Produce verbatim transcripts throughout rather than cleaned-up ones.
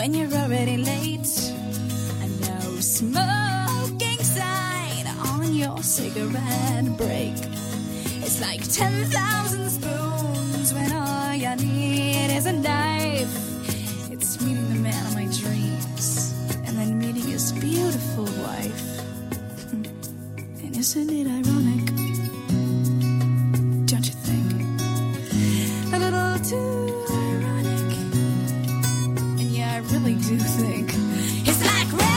when you're already late. I know smoking sign on your cigarette break. It's like ten thousand spoons when all you need is a knife. It's meeting the man of my dreams and then meeting his beautiful wife. And isn't it ironic? Don't you think? A little too ironic. And yeah, I really do think it's like rain.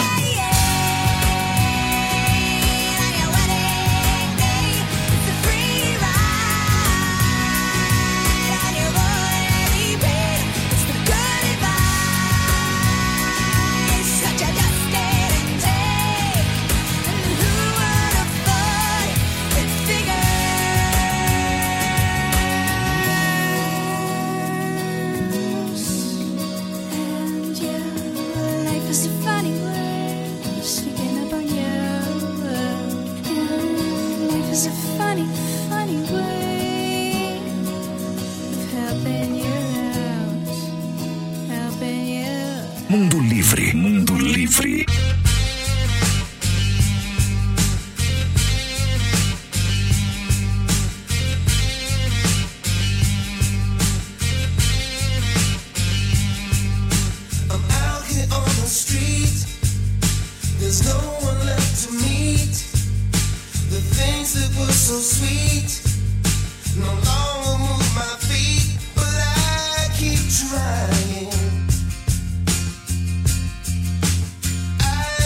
Mundo Livre, Mundo Livre. I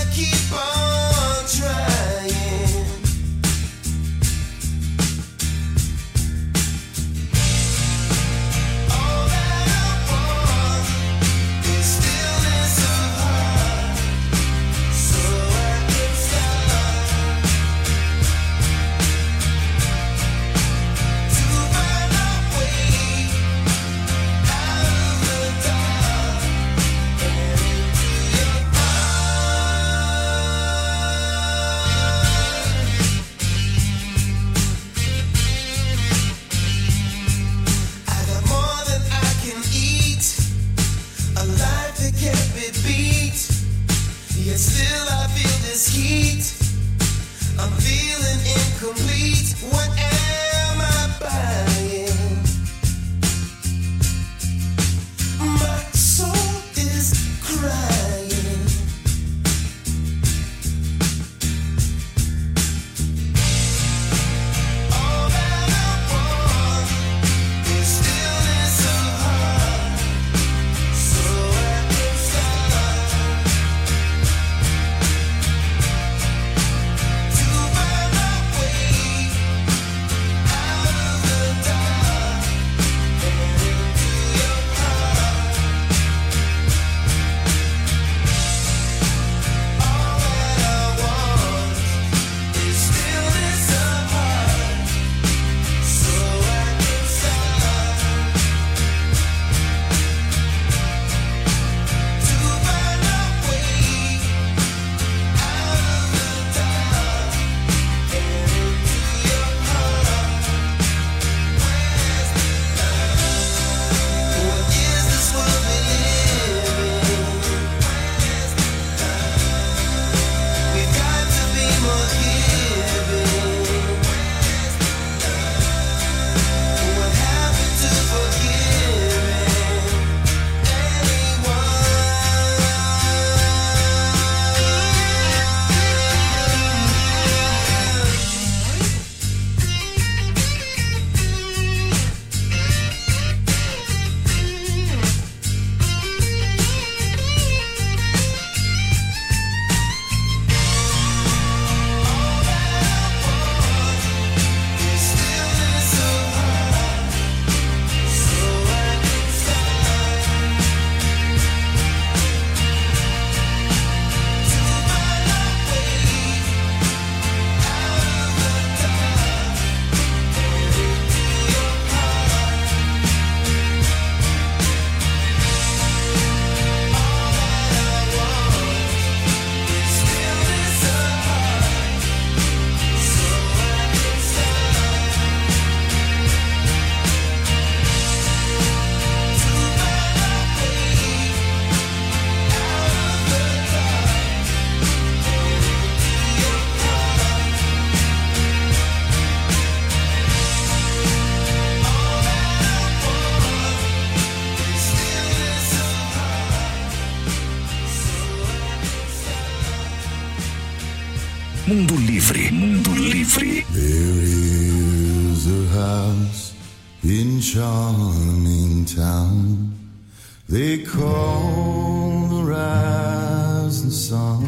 Mundo Livre, Mundo Livre. There is a house in charming town they call the rising sun,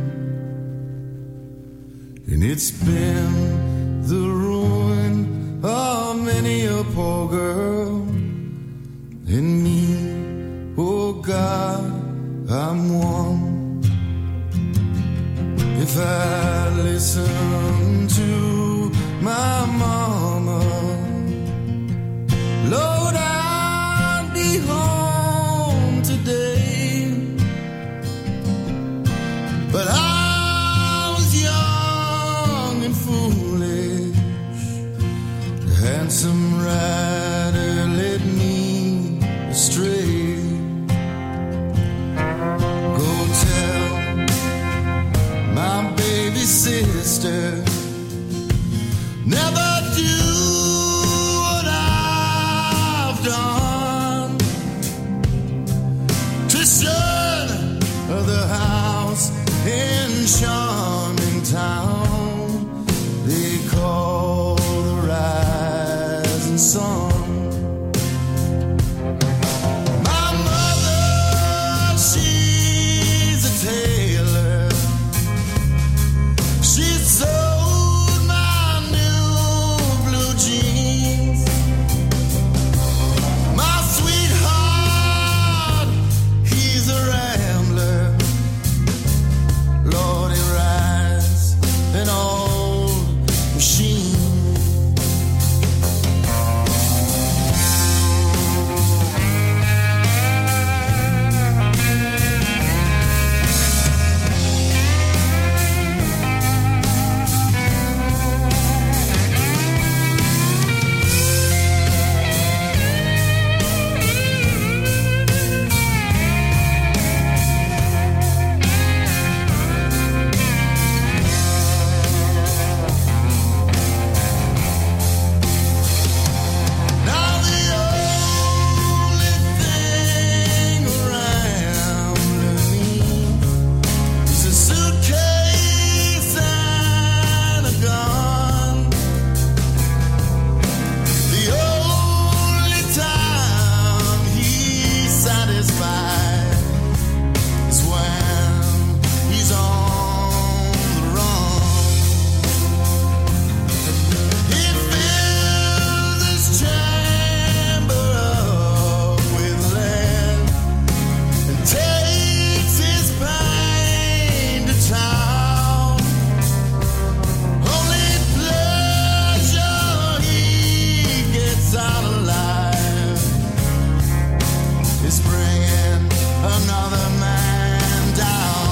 and it's been the ruin of many a poor girl and me. Oh God, I'm one. If I listen to my mama, Lord, I'd be home today. But I was young and foolish. The handsome rider led me astray. Go tell my baby sister, never do what I've done. Tristan of the house in charming town they call the rising sun. My mother, she's a tailor. She sold my new blue jeans. My sweetheart, he's a rambler. Lord, he rides an old machine. Now the only thing around me is a suitcase and a gun. The only time he's satisfied is when he's on the run. He fills his chamber up with lead and takes his pain to town. Only pleasure he gets out of life is bringing another man down.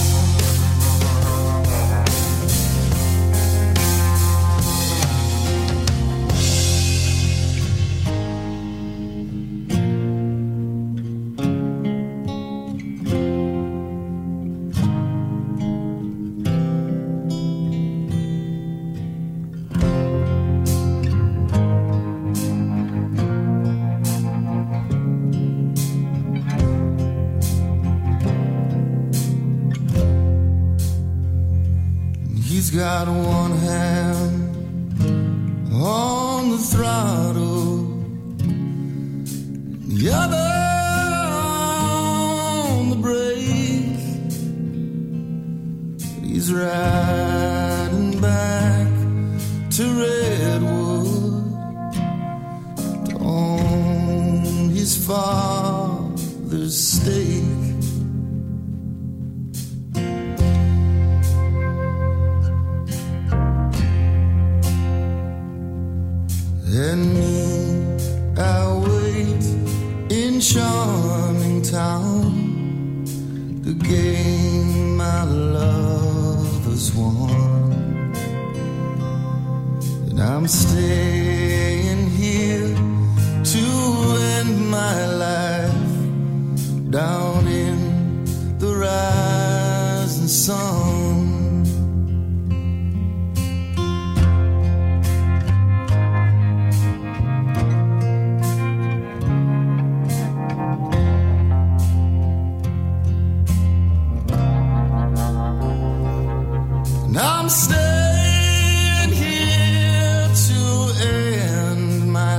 He's got one hand on the throttle, the other on the brake. He's riding back to Redwood to own his father's stake. And me, I wait in charming town, the game my love has won. And I'm staying here to end my life down in the rising sun. Now I'm staying here to end my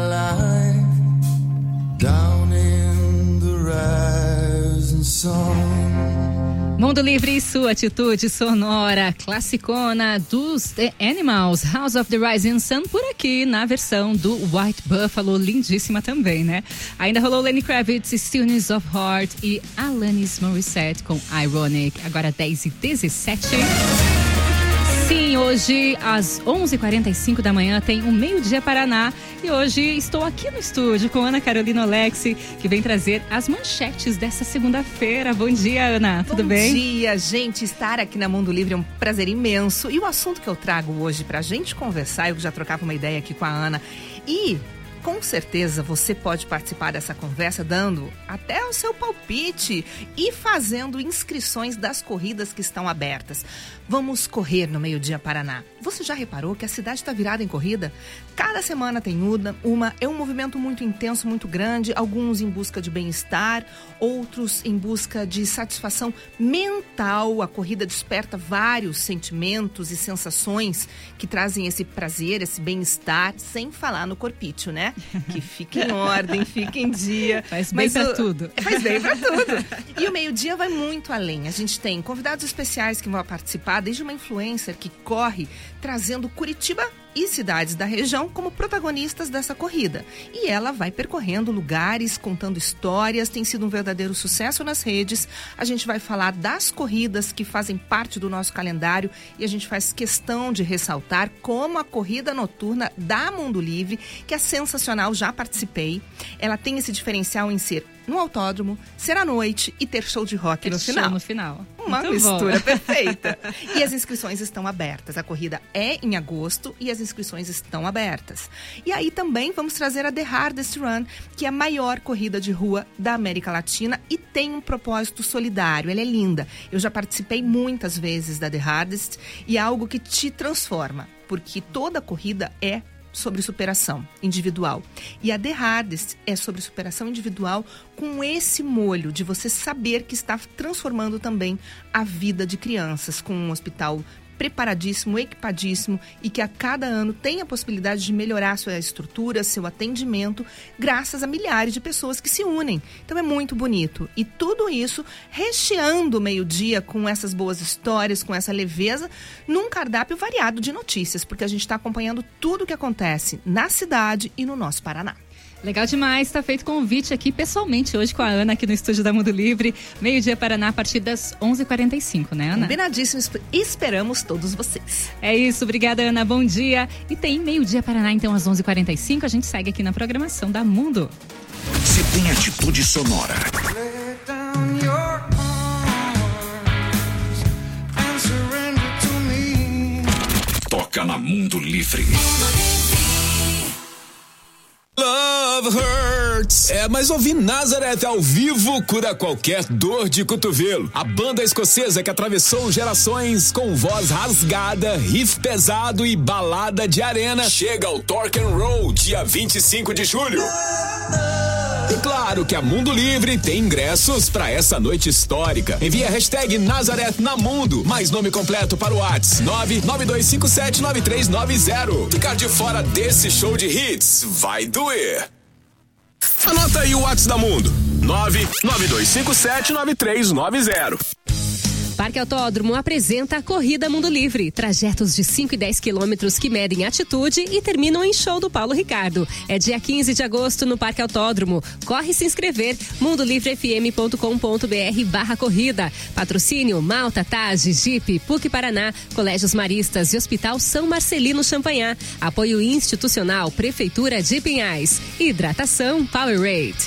life down in the rising sun. Mundo Livre e sua atitude sonora, classicona dos The Animals, House of the Rising Sun, por aqui na versão do White Buffalo, lindíssima também, né? Ainda rolou Lenny Kravitz, Stillness of Heart e Alanis Morissette com Ironic, agora dez e dezessete. Sim, hoje às onze e quarenta e cinco da manhã tem o Meio-Dia Paraná e hoje estou aqui no estúdio com Ana Carolina Olexi, que vem trazer as manchetes dessa segunda-feira. Bom dia, Ana, tudo Bom bem? Bom dia, gente, estar aqui na Mundo Livre é um prazer imenso e o assunto que eu trago hoje pra gente conversar, eu já trocava uma ideia aqui com a Ana e... com certeza você pode participar dessa conversa dando até o seu palpite e fazendo inscrições das corridas que estão abertas. Vamos correr no Meio-Dia Paraná. Você já reparou que a cidade está virada em corrida? Cada semana tem uma, é um movimento muito intenso, muito grande, alguns em busca de bem-estar, outros em busca de satisfação mental. A corrida desperta vários sentimentos e sensações que trazem esse prazer, esse bem-estar, sem falar no corpício, né? Que fica em ordem, fica em dia. Faz bem pra o... tudo. Faz bem pra tudo. E o Meio-Dia vai muito além. A gente tem convidados especiais que vão participar, desde uma influencer que corre trazendo Curitiba e cidades da região como protagonistas dessa corrida. E ela vai percorrendo lugares, contando histórias, tem sido um verdadeiro sucesso nas redes. A gente vai falar das corridas que fazem parte do nosso calendário e a gente faz questão de ressaltar como a corrida noturna da Mundo Livre, que é sensacional, já participei. Ela tem esse diferencial em ser no autódromo, ser à noite e ter show de rock ter no final. Show no final. Uma Muito mistura bom. Perfeita. E as inscrições estão abertas. A corrida é em agosto e as inscrições estão abertas. E aí também vamos trazer a The Hardest Run, que é a maior corrida de rua da América Latina e tem um propósito solidário. Ela é linda. Eu já participei muitas vezes da The Hardest e é algo que te transforma, porque toda corrida é sobre superação individual. E a The Hardest é sobre superação individual com esse molho de você saber que está transformando também a vida de crianças, com um hospital preparadíssimo, equipadíssimo e que a cada ano tem a possibilidade de melhorar sua estrutura, seu atendimento, graças a milhares de pessoas que se unem. Então é muito bonito. E tudo isso recheando o meio-dia com essas boas histórias, com essa leveza, num cardápio variado de notícias, porque a gente está acompanhando tudo o que acontece na cidade e no nosso Paraná. Legal demais, está feito convite aqui pessoalmente hoje com a Ana aqui no estúdio da Mundo Livre, Meio-Dia Paraná a partir das onze e quarenta e cinco, né, Ana? Combinadíssimo, esperamos todos vocês. É isso, obrigada, Ana, bom dia. E tem Meio-Dia Paraná então às onze e quarenta e cinco, a gente segue aqui na programação da Mundo. Se tem atitude sonora, toca na Mundo Livre. Love Hurts. É, mas ouvir Nazareth ao vivo cura qualquer dor de cotovelo. A banda escocesa que atravessou gerações com voz rasgada, riff pesado e balada de arena chega ao Torque and Roll dia vinte e cinco de julho. E claro que a Mundo Livre tem ingressos para essa noite histórica. Envie a hashtag Nazareth na Mundo, mais nome completo para o WhatsApp nove nove dois cinco sete nove três nove zero. Ficar de fora desse show de hits vai doer. Anota aí o WhatsApp da Mundo, nove nove dois cinco sete nove três nove zero. Parque Autódromo apresenta a Corrida Mundo Livre. Trajetos de cinco e dez quilômetros que medem atitude e terminam em show do Paulo Ricardo. É dia quinze de agosto no Parque Autódromo. Corre se inscrever, mundolivrefm.com.br barra corrida. Patrocínio Malta, Tage, Jeep, P U C Paraná, Colégios Maristas e Hospital São Marcelino Champagnat. Apoio institucional, Prefeitura de Pinhais. Hidratação Powerade.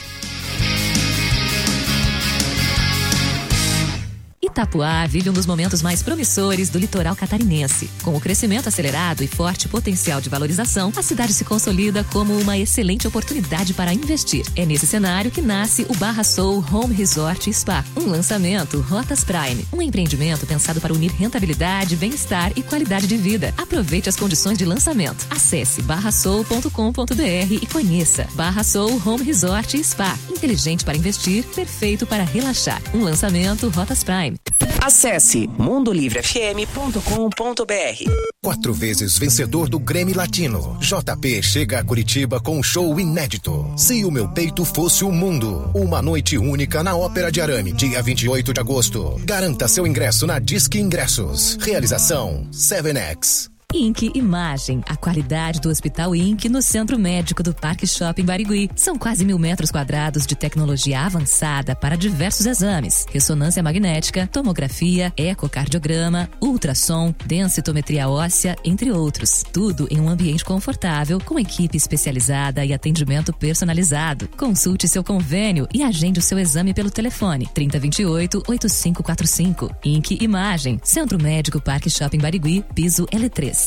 Itapuá vive um dos momentos mais promissores do litoral catarinense. Com o crescimento acelerado e forte potencial de valorização, a cidade se consolida como uma excelente oportunidade para investir. É nesse cenário que nasce o Barra Soul Home Resort Spa, um lançamento Rotas Prime, um empreendimento pensado para unir rentabilidade, bem-estar e qualidade de vida. Aproveite as condições de lançamento. Acesse barra soul ponto com ponto br e conheça Barra Soul Home Resort Spa, inteligente para investir, perfeito para relaxar. Um lançamento Rotas Prime. Acesse mundo livre f m ponto com ponto b r. Quatro vezes vencedor do Grammy Latino, J P chega a Curitiba com um show inédito. Se o meu peito fosse o mundo, uma noite única na Ópera de Arame, dia vinte e oito de agosto. Garanta seu ingresso na Disque Ingressos. Realização sete X. Inc Imagem, a qualidade do Hospital Inc no Centro Médico do Parque Shopping Barigui. São quase mil metros quadrados de tecnologia avançada para diversos exames: ressonância magnética, tomografia, ecocardiograma, ultrassom, densitometria óssea, entre outros. Tudo em um ambiente confortável, com equipe especializada e atendimento personalizado. Consulte seu convênio e agende o seu exame pelo telefone trinta, vinte e oito, oitenta e cinco quarenta e cinco. Inc Imagem, Centro Médico Parque Shopping Barigui, piso L três.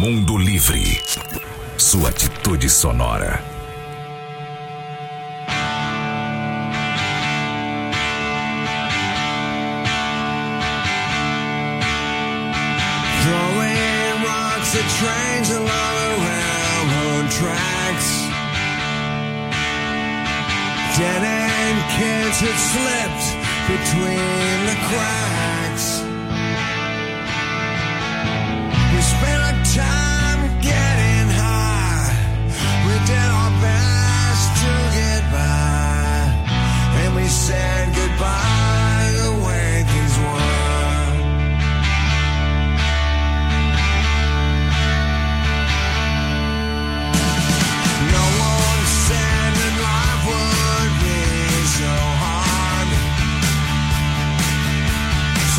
Mundo Livre. Sua atitude sonora. Throwing rocks at trains along the railroad tracks. Dead end kids had slipped between the cracks. We spent our time getting high. We did our best to get by, and we said goodbye the way things were. No one said that life would be so hard.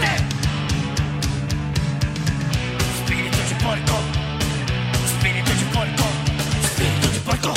Spirito de porco. Spirito de porco. Spirito de porco.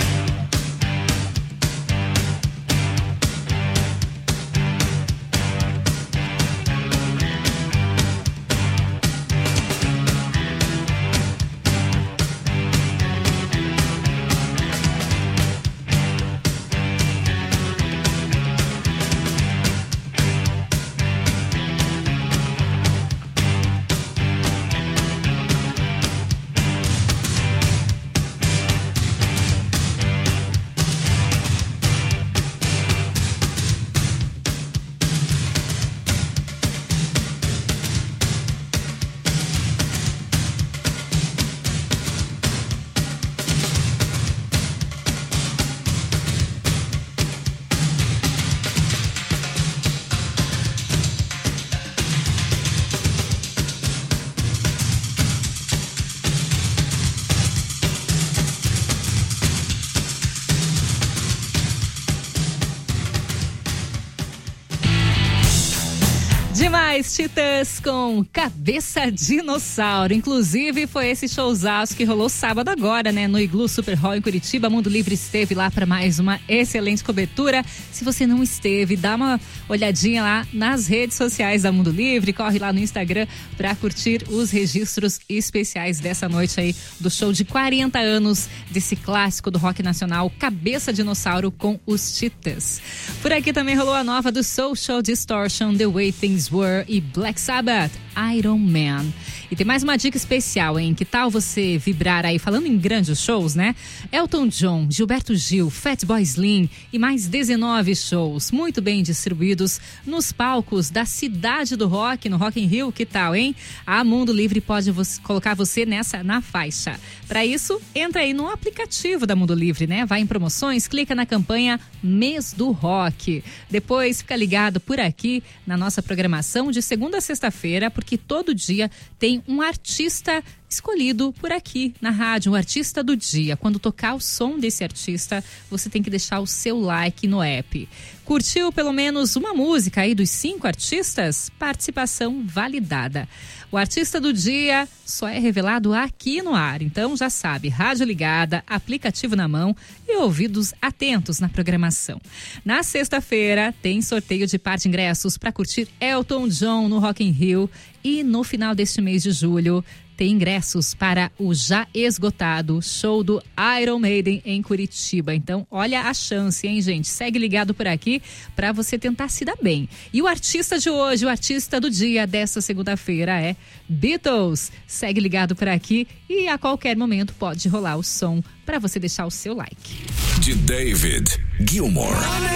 Demais, Titãs com Cabeça Dinossauro. Inclusive, foi esse showzaço que rolou sábado agora, né? No Iglu Super Hall em Curitiba. Mundo Livre esteve lá para mais uma excelente cobertura. Se você não esteve, dá uma olhadinha lá nas redes sociais da Mundo Livre. Corre lá no Instagram para curtir os registros especiais dessa noite aí do show de quarenta anos desse clássico do rock nacional, Cabeça Dinossauro com os Titãs. Por aqui também rolou a nova do Social Distortion, The Way Things Were e Black Sabbath, Iron Man. E tem mais uma dica especial, hein? Que tal você vibrar aí, falando em grandes shows, né? Elton John, Gilberto Gil, Fatboy Slim e mais dezenove shows muito bem distribuídos nos palcos da Cidade do Rock, no Rock in Rio. Que tal, hein? A Mundo Livre pode você, colocar você nessa na faixa. Para isso, entra aí no aplicativo da Mundo Livre, né? Vai em promoções, clica na campanha Mês do Rock. Depois fica ligado por aqui na nossa programação de segunda a sexta-feira, porque todo dia tem um artista escolhido por aqui na rádio, um artista do dia. Quando tocar o som desse artista, você tem que deixar o seu like no app. Curtiu pelo menos uma música aí dos cinco artistas? Participação validada. O artista do dia só é revelado aqui no ar. Então já sabe, rádio ligada, aplicativo na mão e ouvidos atentos na programação. Na sexta-feira tem sorteio de par de ingressos para curtir Elton John no Rock in Rio. E no final deste mês de julho tem ingressos para o já esgotado show do Iron Maiden em Curitiba. Então, olha a chance, hein, gente? Segue ligado por aqui para você tentar se dar bem. E o artista de hoje, o artista do dia dessa segunda-feira é Beatles. Segue ligado por aqui e a qualquer momento pode rolar o som para você deixar o seu like. De David Gilmour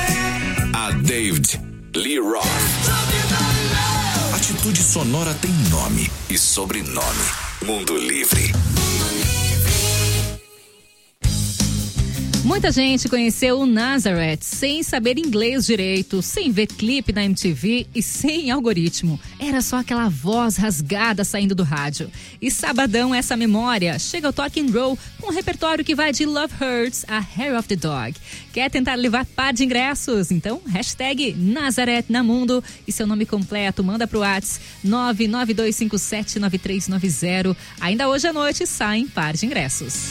a David Lee Roth. Atitude Sonora tem nome e sobrenome. Mundo Livre. Muita gente conheceu o Nazareth sem saber inglês direito, sem ver clipe na M T V e sem algoritmo. Era só aquela voz rasgada saindo do rádio. E sabadão, essa memória chega ao Talk and Roll com um repertório que vai de Love Hurts a Hair of the Dog. Quer tentar levar par de ingressos? Então, hashtag Nazareth na Mundo e seu nome completo, manda pro WhatsApp nove nove dois cinco sete nove três nove zero. Ainda hoje à noite saem par de ingressos.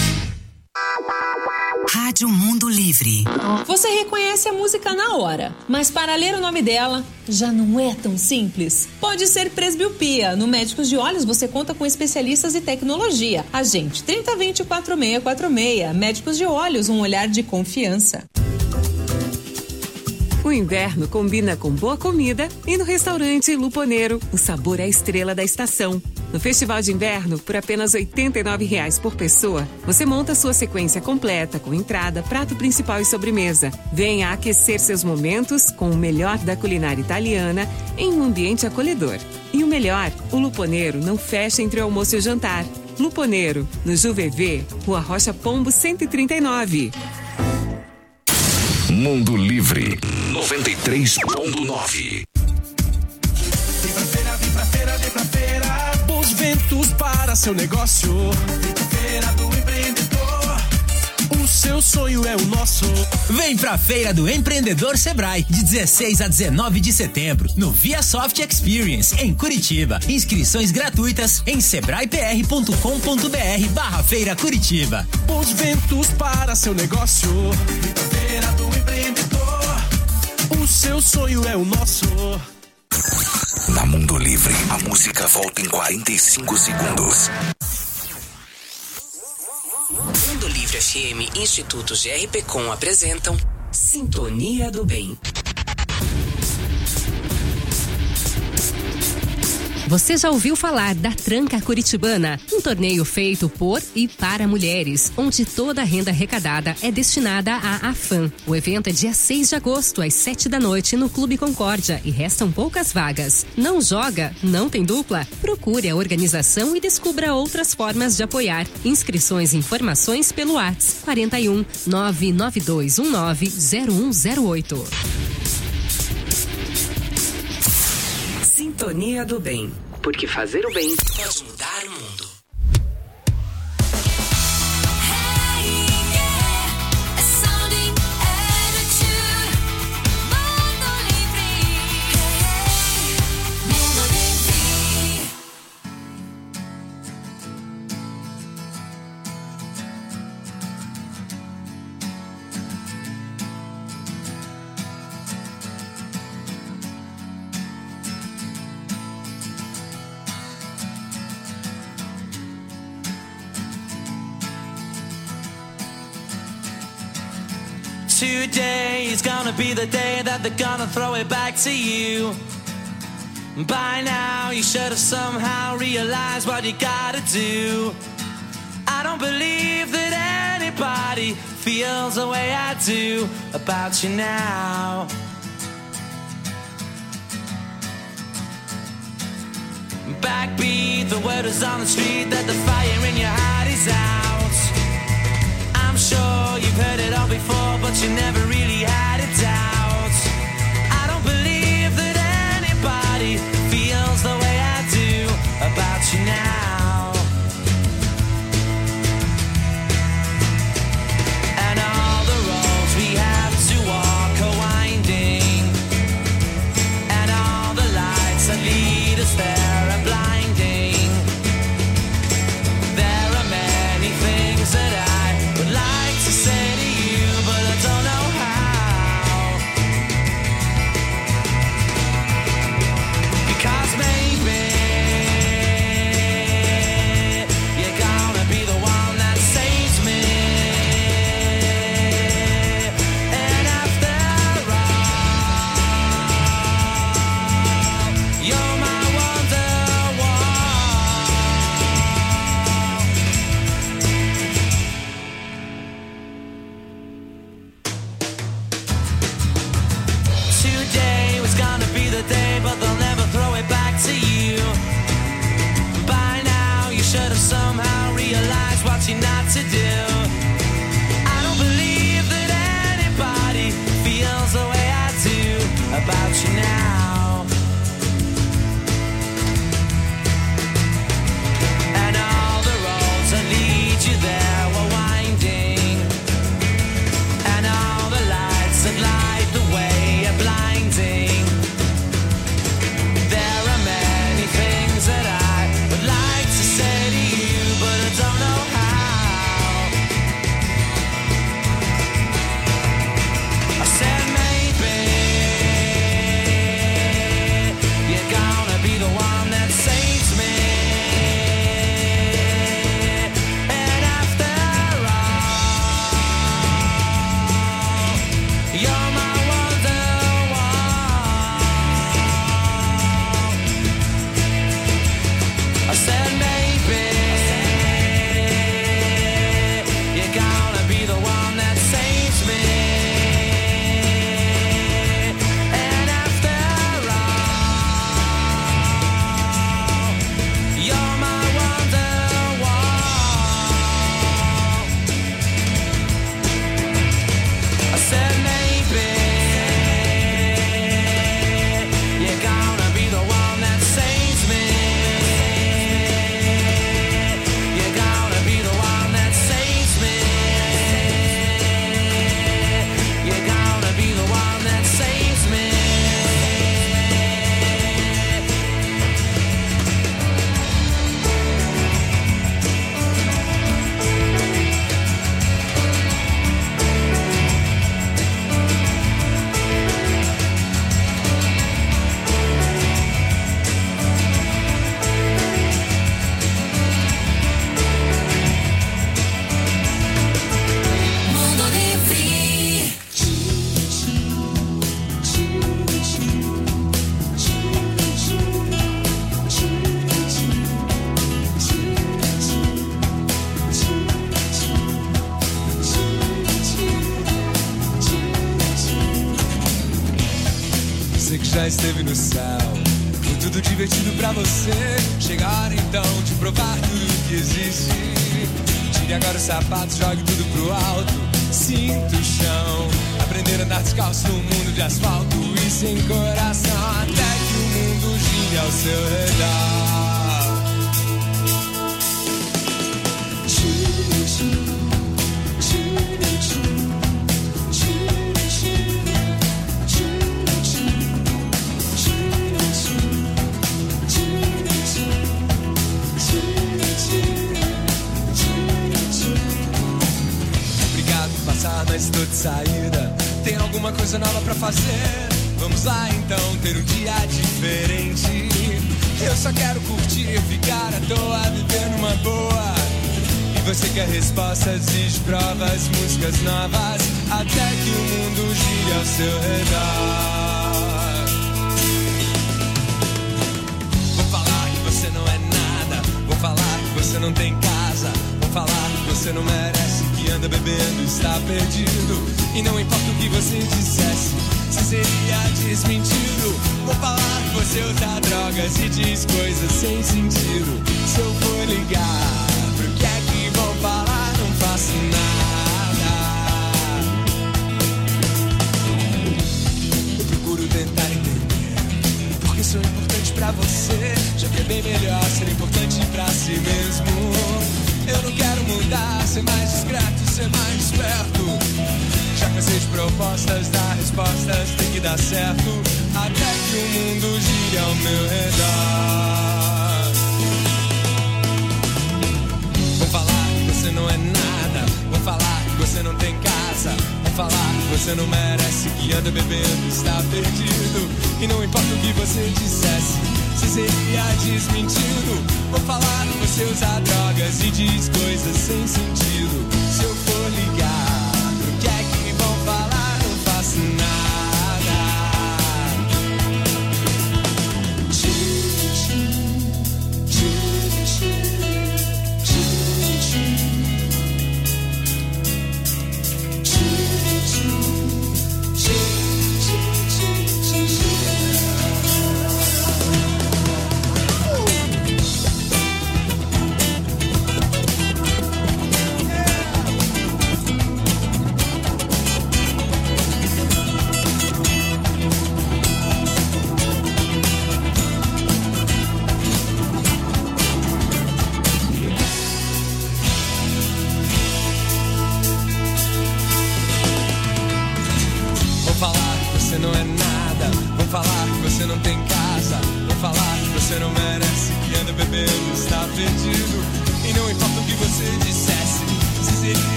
Rádio Mundo Livre. Você reconhece a música na hora, mas para ler o nome dela já não é tão simples. Pode ser presbiopia. No Médicos de Olhos você conta com especialistas e tecnologia. Agende trinta vinte quatro seis quatro seis. Médicos de Olhos, um olhar de confiança. O inverno combina com boa comida e no restaurante Luponeiro, o sabor é a estrela da estação. No Festival de Inverno, por apenas oitenta e nove reais por pessoa, você monta sua sequência completa com entrada, prato principal e sobremesa. Venha aquecer seus momentos com o melhor da culinária italiana em um ambiente acolhedor. E o melhor, o Luponeiro não fecha entre o almoço e o jantar. Luponeiro, no Juvevê, Rua Rocha Pombo cento e trinta e nove. Mundo Livre noventa e três ponto nove. Vem pra feira, vem pra feira, vem pra feira. Bons ventos para seu negócio. Vem pra feira do empreendedor. Um seu sonho é o nosso. Vem pra Feira do Empreendedor Sebrae, de dezesseis a dezenove de setembro, no ViaSoft Experience, em Curitiba. Inscrições gratuitas em sebrae-pr.com.br barra Feira Curitiba. Bons ventos para seu negócio. Vem pra Feira do Empreendedor. O seu sonho é o nosso. Na Mundo Livre, a música volta em quarenta e cinco segundos. Mundo Livre F M e Instituto G R P Com apresentam Sintonia do Bem. Você já ouviu falar da Tranca Curitibana? Um torneio feito por e para mulheres, onde toda a renda arrecadada é destinada à AFAM. O evento é dia seis de agosto, às sete da noite, no Clube Concórdia, e restam poucas vagas. Não joga? Não tem dupla? Procure a organização e descubra outras formas de apoiar. Inscrições e informações pelo WhatsApp quarenta e um, nove nove dois um nove, zero um zero oito. Sintonia do Bem, porque fazer o bem pode mudar o mundo. Today is gonna be the day that they're gonna throw it back to you. By now you should have somehow realized what you gotta do. I don't believe that anybody feels the way I do about you now. Backbeat, the word is on the street that the fire in your heart is out. I'm sure you've heard it all before, but you never really had a doubt. I don't believe that anybody feels the way I do about you now. And all the roads we have to walk are winding, and all the lights that lead us there are blinding. There are many things that I would like to say to you, but I don't know how. Because maybe you're gonna be the one that saves me. And after all, you're my wonderwall. Today was gonna be the day, but they'll never throw it back to you. By now you should have somehow realized what you're not to do. I don't believe that anybody feels the way I do about you now. And all the roads that lead you there were winding, and all the lights that light the way are blinding. There are many things that I would like to say to you, but I don't know how. I said maybe você que já esteve no céu. Foi tudo divertido pra você. Chega a hora então de provar tudo que existe. Tire agora os sapatos, jogue tudo pro alto. Sinta o chão. Aprender a andar descalço num mundo de asfalto e sem coração, até que o mundo gire ao seu redor. Mas estou de saída, tem alguma coisa nova pra fazer? Vamos lá então ter um dia diferente. Eu só quero curtir, ficar à toa, viver numa boa. E você quer respostas e provas, músicas novas, até que o mundo gire ao seu redor. Vou falar que você não é nada, vou falar que você não tem casa, vou falar que você não merece, que anda bebendo, está perdido. E não importa o que você dissesse, se seria desmentido. Vou falar que você usa drogas e diz coisas sem sentido. Se eu for ligar, pro que é que vão falar? Não faço nada. Eu procuro tentar entender porque sou importante pra você, já que é bem melhor ser importante pra si mesmo. Eu não quero mudar, ser mais discreto, ser mais esperto. Já cansei de propostas, dar respostas, tem que dar certo, até que o mundo gire ao meu redor. Vou falar que você não é nada, vou falar que você não tem casa, vou falar que você não merece, que anda bebendo, está perdido. E não importa o que você dissesse, se seria desmentido. Vou falar que você usa drogas e diz coisas sem sentido. Se eu for ligar, pro que é que vão falar? Não faço nada.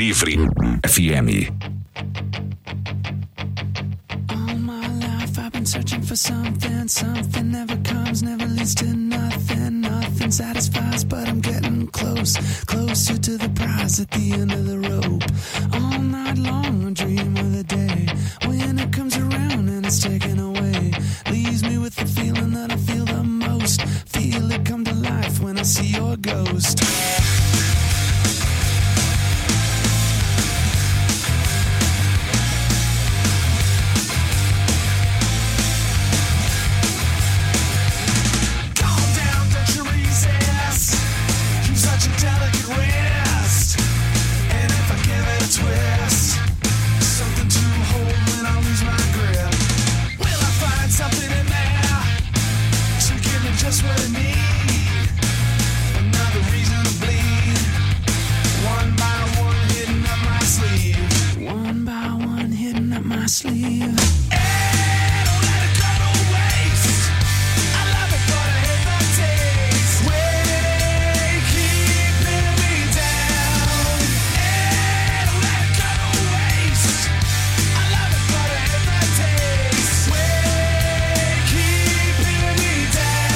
Livre F M. All my life I've been searching for something. Something never comes, never leads to nothing. Nothing satisfies, but I'm getting close. Closer to the prize at the end of the rope. All night long I dream of the day when it comes around and it's taken away. Leaves me with the feeling that I feel the most. Feel it come to life when I see your ghost. Just what I need, another reason to bleed. One by one, hitting up my sleeve. One by one, hitting up my sleeve. Hey, don't let it go to waste. I love it, but I hate the taste. Way, keep pinning me down. Hey, don't let it go to waste. I love it, but I hate the taste. Way, keep pinning me down.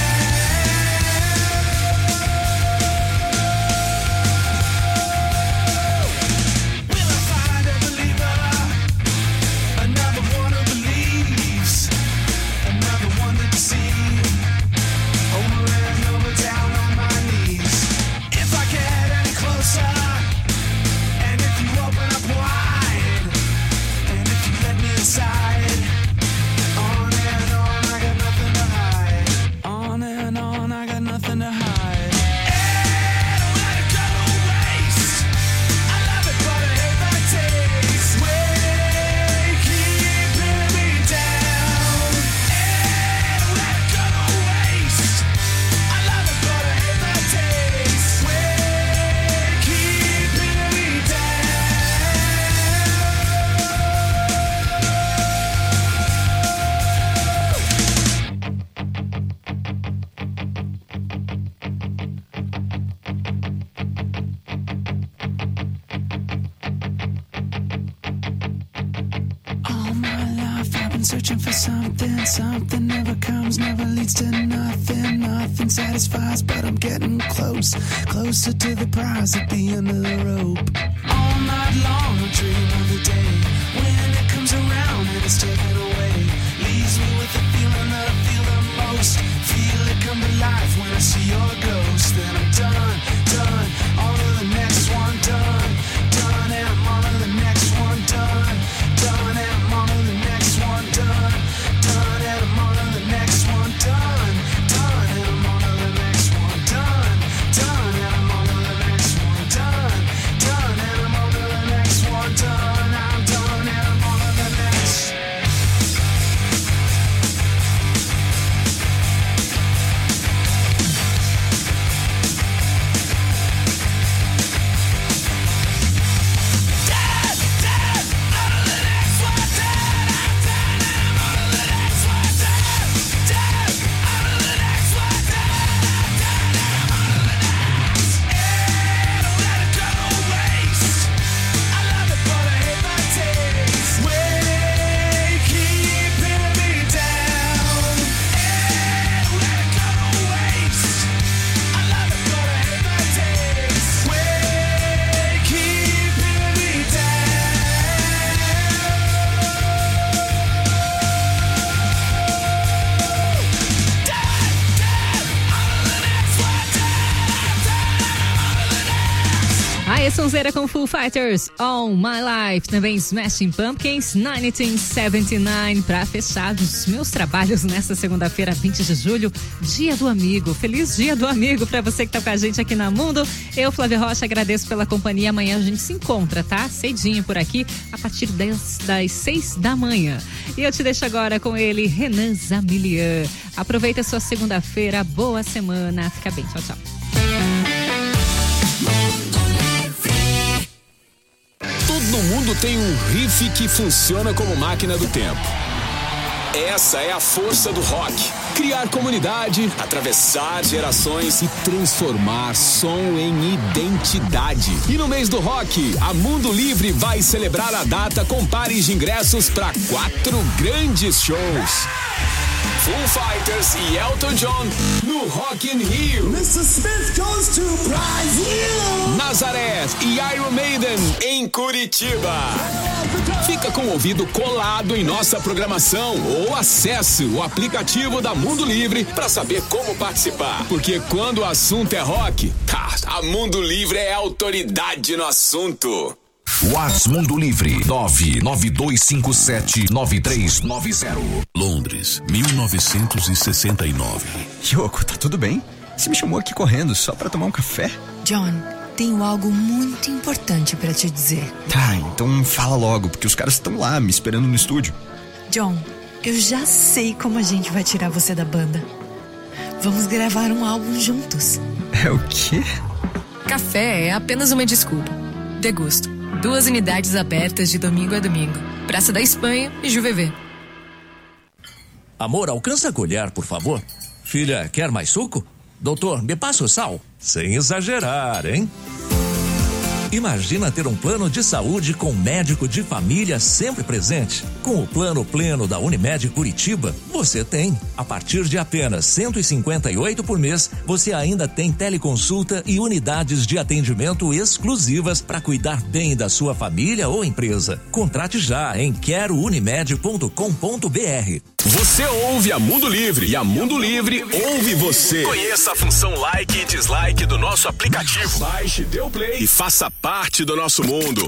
Searching for something, something never comes, never leads to nothing. Nothing satisfies, but I'm getting close, closer to the prize at the end of the rope. All night long I dream of the day when it comes around and it's taken away. Leaves me with the feeling that I feel the most. Feel it come to life when I see your ghost. Then I'm done, done, on to the next one, done, done, and I'm on to the next one, done, done, and I'm on to the next one, done, done, and I'm on to the next one, done, done, and I'm on to the next one, done, done, and I'm on to the next one, done, done, and I'm on to the next one, done, I'm done, and I'm on to the next. Sonzeira com Foo Fighters, All My Life, também Smashing Pumpkins, mil novecentos e setenta e nove, para fechar os meus trabalhos nesta segunda-feira, vinte de julho, Dia do Amigo. Feliz Dia do Amigo para você que tá com a gente aqui na Mundo. Eu, Flávia Rocha, agradeço pela companhia. Amanhã a gente se encontra, tá? Cedinho por aqui, a partir das, das seis da manhã. E eu te deixo agora com ele, Renan Zamilian. Aproveita a sua segunda-feira, boa semana, fica bem, tchau, tchau. Todo mundo tem um riff que funciona como máquina do tempo. Essa é a força do rock. criar comunidade, atravessar gerações e transformar som em identidade. E no mês do rock, a Mundo Livre vai celebrar a data com pares de ingressos para quatro grandes shows. Foo Fighters e Elton John no Rock in Rio. mister Smith goes to Brazil. Nazaré e Iron Maiden em Curitiba. Fica com o ouvido colado em nossa programação ou acesse o aplicativo da Mundo Livre para saber como participar. Porque quando o assunto é rock, tá, a Mundo Livre é autoridade no assunto. Whats Mundo Livre nove nove dois cinco sete nove três nove zero. Londres, mil novecentos e sessenta e nove. Yoko, tá tudo bem? Você me chamou aqui correndo só pra tomar um café? John, tenho algo muito importante pra te dizer. Tá, então fala logo, porque os caras estão lá me esperando no estúdio. John, eu já sei como a gente vai tirar você da banda. Vamos gravar um álbum juntos. É o quê? Café é apenas uma desculpa. Degusto. Duas unidades abertas de domingo a domingo. Praça da Espanha e Ju V V. Amor, alcança a colher, por favor. Filha, quer mais suco? Doutor, me passa o sal? Sem exagerar, hein? Imagina ter um plano de saúde com médico de família sempre presente. Com o plano pleno da Unimed Curitiba, você tem. A partir de apenas cento e cinquenta e oito por mês, você ainda tem teleconsulta e unidades de atendimento exclusivas para cuidar bem da sua família ou empresa. Contrate já em quero unimed ponto com ponto b r. Você ouve a Mundo Livre e a Mundo Livre ouve você. Conheça a função like e dislike do nosso aplicativo. Baixe, dê o play e faça parte do nosso mundo.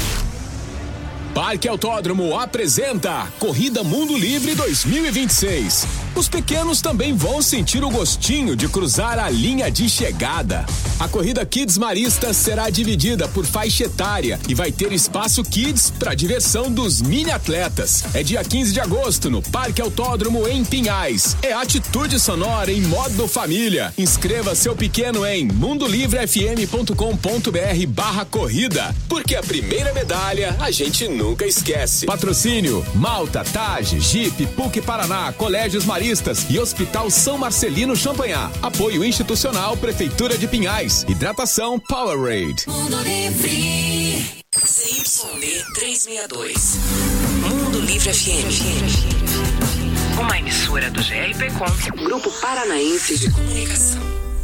Parque Autódromo apresenta Corrida Mundo Livre dois mil e vinte e seis. Os pequenos também vão sentir o gostinho de cruzar a linha de chegada. A corrida Kids Marista será dividida por faixa etária e vai ter espaço Kids para diversão dos mini atletas. É dia quinze de agosto no Parque Autódromo em Pinhais. É atitude sonora em modo família. Inscreva seu pequeno em mundolivrefm ponto com ponto b r barra corrida, porque a primeira medalha a gente nunca esquece. Patrocínio Malta, Tage, Jeep, P U C Paraná, Colégios Maristas e Hospital São Marcelino Champanhar. Apoio institucional Prefeitura de Pinhais. Hidratação Powerade. Mundo Livre. C Y B trezentos e sessenta e dois. Mundo Livre F M. Uma emissora do G R P Com, Grupo Paranaense de Comunicação.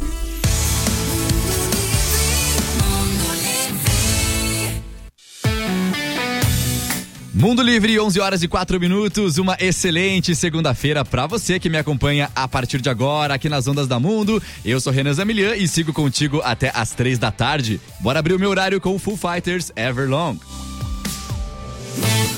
Mundo Livre, onze horas e quatro minutos, uma excelente segunda-feira pra você que me acompanha a partir de agora aqui nas Ondas da Mundo. Eu sou Renan Zamilian e sigo contigo até às três da tarde. Bora abrir o meu horário com o Foo Fighters Everlong.